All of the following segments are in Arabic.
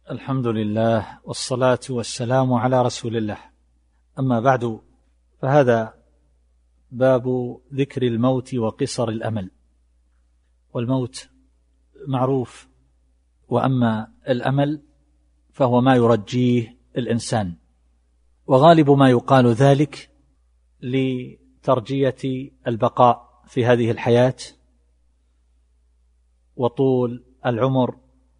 الحمد لله والصلاة والسلام على رسول الله. أما بعد، فهذا باب ذكر الموت وقصر الأمل. والموت معروف، وأما الأمل فهو ما يرجيه الإنسان، وغالب ما يقال ذلك لترجية البقاء في هذه الحياة وطول العمر.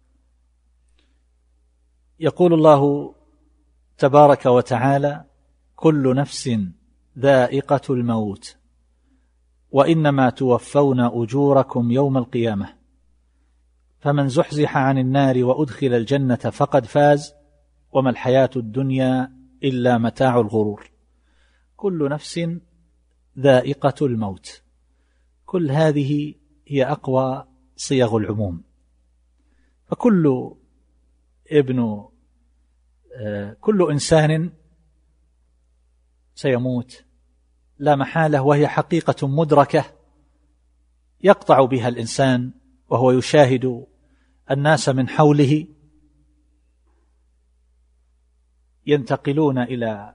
يقول الله تبارك وتعالى: كل نفس ذائقة الموت وإنما توفون أجوركم يوم القيامة فمن زحزح عن النار وأدخل الجنة فقد فاز وما الحياة الدنيا إلا متاع الغرور. كل نفس ذائقة الموت، كل هذه هي أقوى صيغ العموم، فكل كل إنسان سيموت لا محالة، وهي حقيقة مدركة يقطع بها الإنسان وهو يشاهد الناس من حوله ينتقلون إلى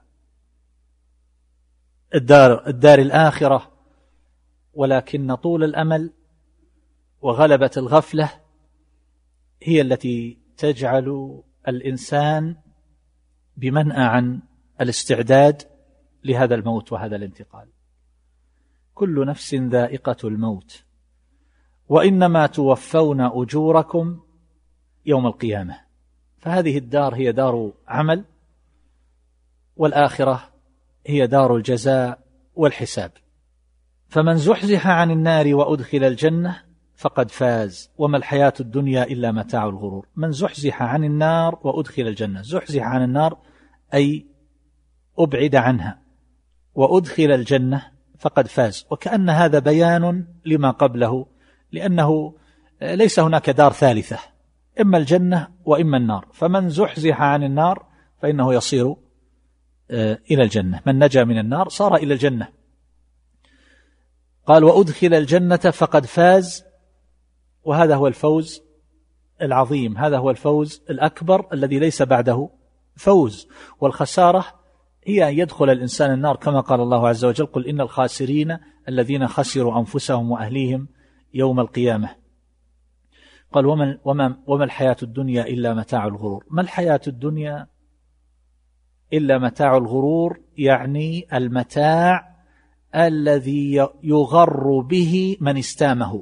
الدار الآخرة، ولكن طول الأمل وغلبة الغفلة هي التي تجعل الإنسان بمنأى عن الاستعداد لهذا الموت وهذا الانتقال. كل نفس ذائقة الموت وإنما توفون أجوركم يوم القيامة، فهذه الدار هي دار عمل، والآخرة هي دار الجزاء والحساب. فمن زحزح عن النار وأدخل الجنة فقد فاز وما الحياة الدنيا إلا متاع الغرور. من زحزح عن النار وأدخل الجنة، زحزح عن النار أي أبعد عنها، وأدخل الجنة فقد فاز، وكأن هذا بيان لما قبله، لأنه ليس هناك دار ثالثة، إما الجنة وإما النار. فمن زحزح عن النار فإنه يصير إلى الجنة، من نجا من النار صار إلى الجنة. قال: وأدخل الجنة فقد فاز، وهذا هو الفوز العظيم، هذا هو الفوز الأكبر الذي ليس بعده فوز. والخسارة هي أن يدخل الإنسان النار، كما قال الله عز وجل: قل إن الخاسرين الذين خسروا أنفسهم وأهليهم يوم القيامة. قال: وما الحياة الدنيا إلا متاع الغرور. ما الحياة الدنيا إلا متاع الغرور، يعني المتاع الذي يغر به من استامه،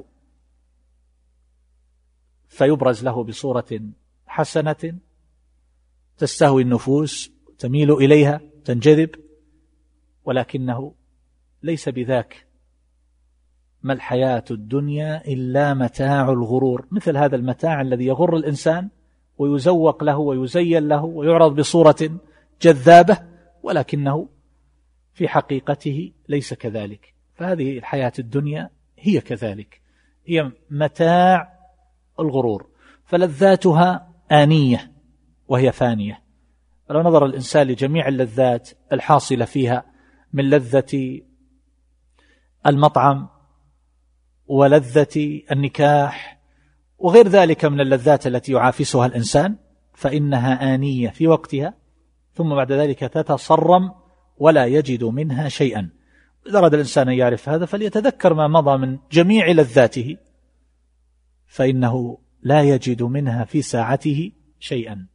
فيبرز له بصورة حسنة تستهوي النفوس، تميل إليها، تنجذب، ولكنه ليس بذاك. ما الحياة الدنيا إلا متاع الغرور، مثل هذا المتاع الذي يغر الإنسان ويزوق له ويزين له ويعرض بصورة جذابة، ولكنه في حقيقته ليس كذلك. فهذه الحياة الدنيا هي كذلك، هي متاع الغرور، فلذاتها آنية وهي فانية. لو نظر الإنسان لجميع اللذات الحاصلة فيها من لذة المطعم ولذة النكاح وغير ذلك من اللذات التي يعافسها الإنسان، فإنها آنية في وقتها، ثم بعد ذلك تتصرم ولا يجد منها شيئا. إذا أراد الإنسان أن يعرف هذا فليتذكر ما مضى من جميع لذاته، فإنه لا يجد منها في ساعته شيئا.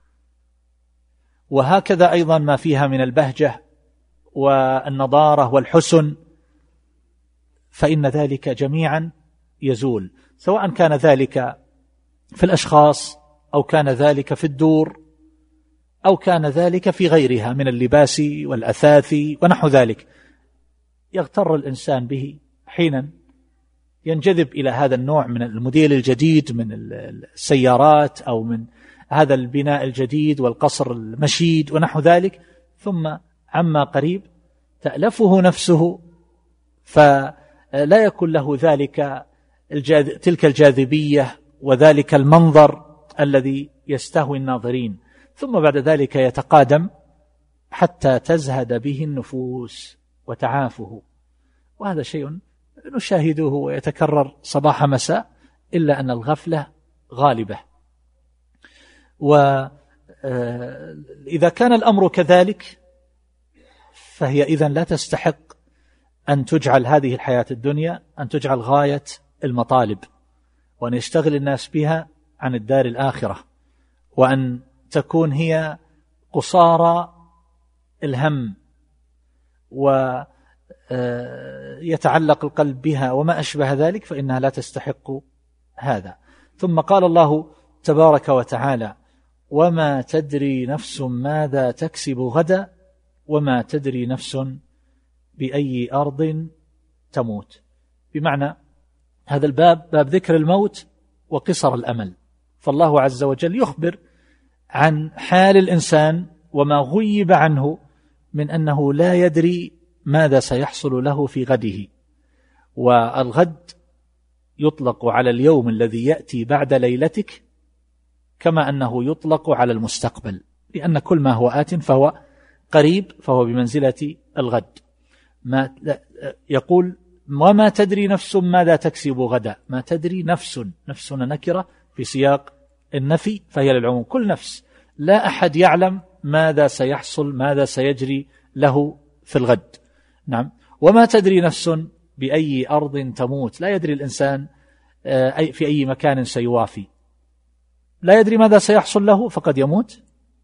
وهكذا أيضا ما فيها من البهجة والنضارة والحسن، فإن ذلك جميعا يزول، سواء كان ذلك في الأشخاص أو كان ذلك في الدور أو كان ذلك في غيرها من اللباس والأثاث ونحو ذلك. يغتر الإنسان به حينا ينجذب إلى هذا النوع من الموديل الجديد من السيارات أو من هذا البناء الجديد والقصر المشيد ونحو ذلك، ثم عما قريب تألفه نفسه فلا يكون له ذلك تلك الجاذبية وذلك المنظر الذي يستهوي الناظرين، ثم بعد ذلك يتقادم حتى تزهد به النفوس وتعافه. وهذا شيء نشاهده ويتكرر صباح مساء، إلا أن الغفلة غالبة. وإذا كان الأمر كذلك فهي إذن لا تستحق أن تجعل هذه الحياة الدنيا أن تجعل غاية المطالب، وأن يشتغل الناس بها عن الدار الآخرة، وأن تكون هي قصارى الهم ويتعلق القلب بها وما أشبه ذلك، فإنها لا تستحق هذا. ثم قال الله تبارك وتعالى: وما تدري نفس ماذا تكسب غدا وما تدري نفس بأي أرض تموت. بمعنى هذا الباب باب ذكر الموت وقصر الأمل، فالله عز وجل يخبر عن حال الإنسان وما غيب عنه من أنه لا يدري ماذا سيحصل له في غده. والغد يطلق على اليوم الذي يأتي بعد ليلتك كما أنه يطلق على المستقبل، لأن كل ما هو آت فهو قريب، فهو بمنزلة الغد. ما يقول: وما تدري نفس ماذا تكسب غدا. ما تدري نفس نكرة في سياق النفي فهي للعموم، كل نفس، لا أحد يعلم ماذا سيحصل، ماذا سيجري له في الغد. نعم. وما تدري نفس بأي أرض تموت. لا يدري الإنسان في أي مكان سيوافي، لا يدري ماذا سيحصل له فقد يموت،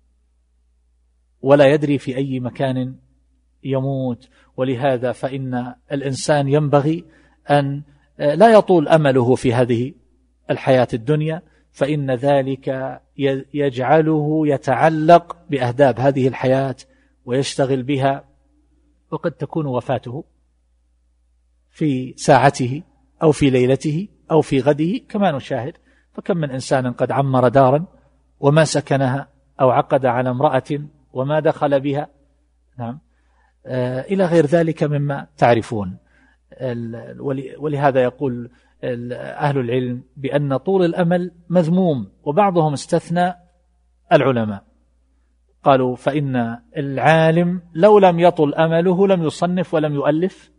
ولا يدري في أي مكان يموت. ولهذا فإن الإنسان ينبغي أن لا يطول أمله في هذه الحياة الدنيا، فإن ذلك يجعله يتعلق بأهداب هذه الحياة ويشتغل بها، وقد تكون وفاته في ساعته أو في ليلته أو في غده كما نشاهد. فكم من إنسان قد عمر دارا وما سكنها، أو عقد على امرأة وما دخل بها، نعم، إلى غير ذلك مما تعرفون. ولهذا يقول أهل العلم بأن طول الأمل مذموم، وبعضهم استثنى العلماء، قالوا: فإن العالم لو لم يطل أمله لم يصنف ولم يؤلف،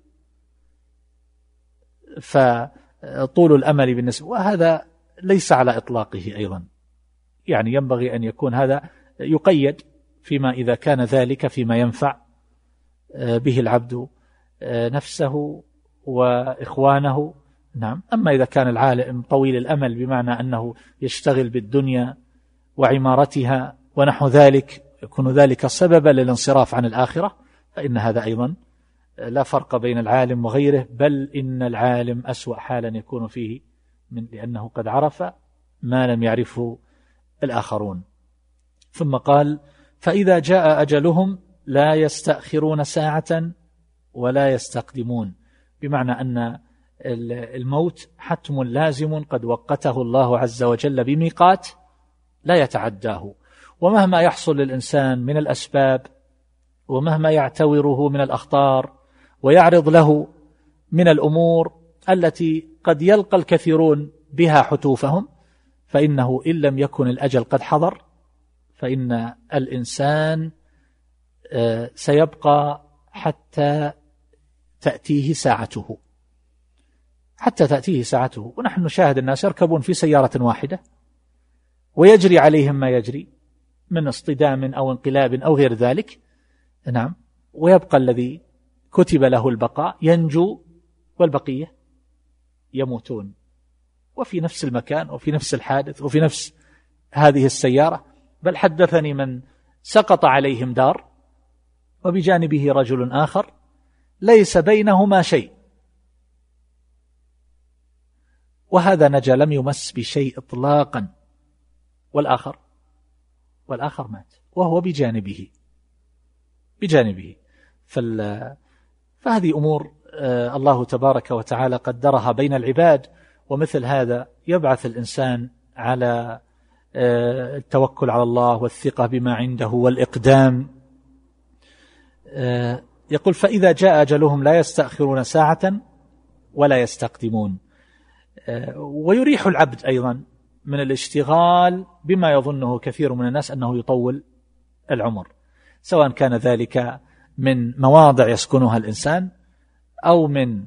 فطول الأمل بالنسبة، وهذا ليس على إطلاقه أيضا، يعني ينبغي أن يكون هذا يقيد فيما إذا كان ذلك فيما ينفع به العبد نفسه وإخوانه. نعم. أما إذا كان العالم طويل الأمل بمعنى أنه يشتغل بالدنيا وعمارتها ونحو ذلك، يكون ذلك سببا للانصراف عن الآخرة، فإن هذا أيضا لا فرق بين العالم وغيره، بل إن العالم أسوأ حالا يكون فيه لأنه قد عرف ما لم يعرفه الآخرون. ثم قال: فإذا جاء أجلهم لا يستأخرون ساعة ولا يستقدمون. بمعنى أن الموت حتم لازم قد وقته الله عز وجل بميقات لا يتعداه، ومهما يحصل للإنسان من الأسباب، ومهما يعتوره من الأخطار ويعرض له من الأمور التي قد يلقى الكثيرون بها حتوفهم، فإنه إن لم يكن الأجل قد حضر فإن الإنسان سيبقى حتى تأتيه ساعته، حتى تأتيه ساعته. ونحن نشاهد الناس يركبون في سيارة واحدة ويجري عليهم ما يجري من اصطدام أو انقلاب أو غير ذلك، نعم، ويبقى الذي كتب له البقاء ينجو والبقية يموتون، وفي نفس المكان وفي نفس الحادث وفي نفس هذه السيارة. بل حدثني من سقط عليهم دار وبجانبه رجل آخر ليس بينهما شيء، وهذا نجا لم يمس بشيء إطلاقا، والآخر مات وهو بجانبه. فهذه أمور الله تبارك وتعالى قدرها بين العباد، ومثل هذا يبعث الإنسان على التوكل على الله والثقة بما عنده والإقدام. يقول: فإذا جاء أجلهم لا يستأخرون ساعة ولا يستقدمون. ويريح العبد أيضا من الاشتغال بما يظنه كثير من الناس أنه يطول العمر، سواء كان ذلك من مواضع يسكنها الإنسان أو من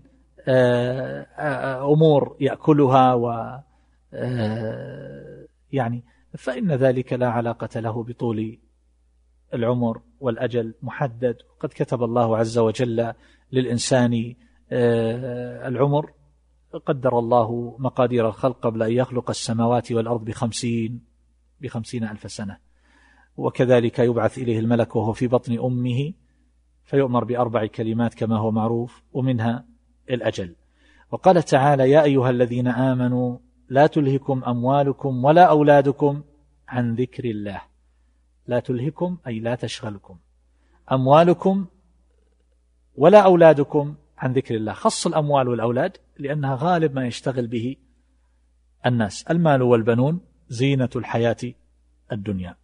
أمور يأكلها، و يعني فإن ذلك لا علاقة له بطول العمر، والأجل محدد. قد كتب الله عز وجل للإنسان العمر، قدر الله مقادير الخلق قبل أن يخلق السماوات والأرض ب50 ألف سنة. وكذلك يبعث إليه الملك وهو في بطن أمه فيؤمر ب4 كلمات كما هو معروف، ومنها الأجل. وقال تعالى: يا أيها الذين آمنوا لا تلهكم أموالكم ولا أولادكم عن ذكر الله. لا تلهكم أي لا تشغلكم أموالكم ولا أولادكم عن ذكر الله. خص الأموال والأولاد لأنها غالب ما يشتغل به الناس. المال والبنون زينة الحياة الدنيا.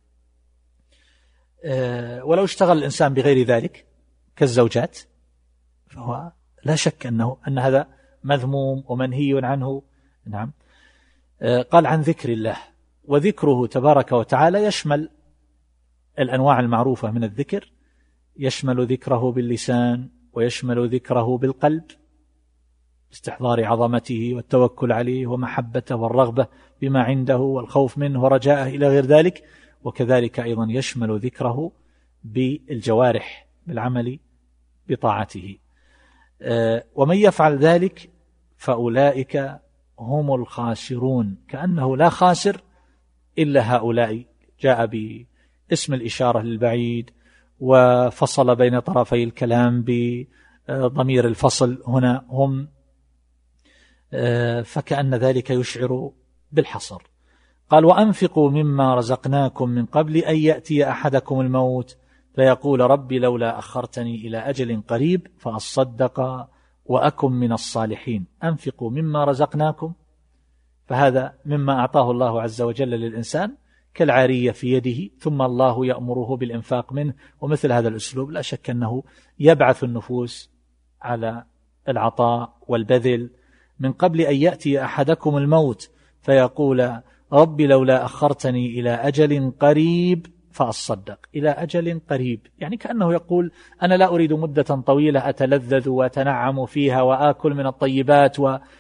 ولو اشتغل الإنسان بغير ذلك كالزوجات فهو لا شك أن هذا مذموم ومنهي عنه. نعم. قال عن ذكر الله، وذكره تبارك وتعالى يشمل الأنواع المعروفة من الذكر، يشمل ذكره باللسان ويشمل ذكره بالقلب، استحضار عظمته والتوكل عليه ومحبته والرغبة بما عنده والخوف منه ورجاءه إلى غير ذلك. وكذلك أيضا يشمل ذكره بالجوارح بالعمل بطاعته. ومن يفعل ذلك فأولئك هم الخاسرون، كأنه لا خاسر إلا هؤلاء. جاء باسم الإشارة للبعيد وفصل بين طرفي الكلام بضمير الفصل هنا هم، فكأن ذلك يشعر بالحصر. قال: وأنفقوا مما رزقناكم من قبل أن يأتي أحدكم الموت فيقول ربي لولا أخرتني إلى أجل قريب فأصدق وأكن من الصالحين. أنفقوا مما رزقناكم، فهذا مما أعطاه الله عز وجل للإنسان كالعارية في يده، ثم الله يأمره بالإنفاق منه. ومثل هذا الأسلوب لا شك أنه يبعث النفوس على العطاء والبذل. من قبل أن يأتي أحدكم الموت فيقول ربي لولا أخرتني إلى أجل قريب فأصدق. إلى أجل قريب يعني كأنه يقول أنا لا أريد مدة طويلة أتلذذ وأتنعم فيها وآكل من الطيبات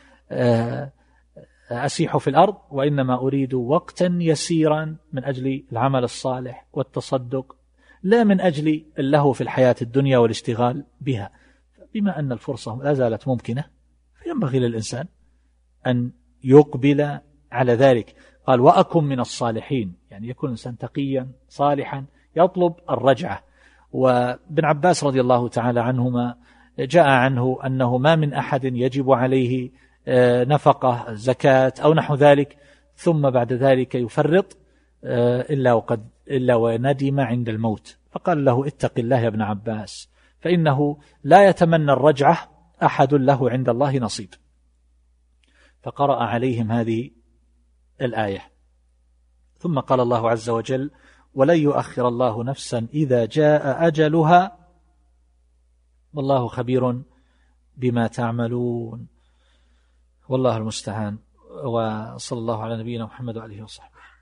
وأسيح في الأرض، وإنما أريد وقتا يسيرا من أجل العمل الصالح والتصدق، لا من أجل اللهو في الحياة الدنيا والاشتغال بها. بما أن الفرصة لا زالت ممكنة فينبغي للإنسان أن يقبل على ذلك. قال: وأكن من الصالحين، يعني يكون الإنسان تقيا صالحا يطلب الرجعة. وابن عباس رضي الله تعالى عنهما جاء عنه أنه ما من أحد يجب عليه نفقة زكاة أو نحو ذلك ثم بعد ذلك يفرط إلا وندم عند الموت، فقال له: اتق الله يا ابن عباس، فإنه لا يتمنى الرجعة أحد له عند الله نصيب. فقرأ عليهم هذه الآية. ثم قال الله عز وجل: ولن يؤخر الله نفسا إذا جاء أجلها والله خبير بما تعملون. والله المستعان. وصلى الله على نبينا محمد وآله وصحبه.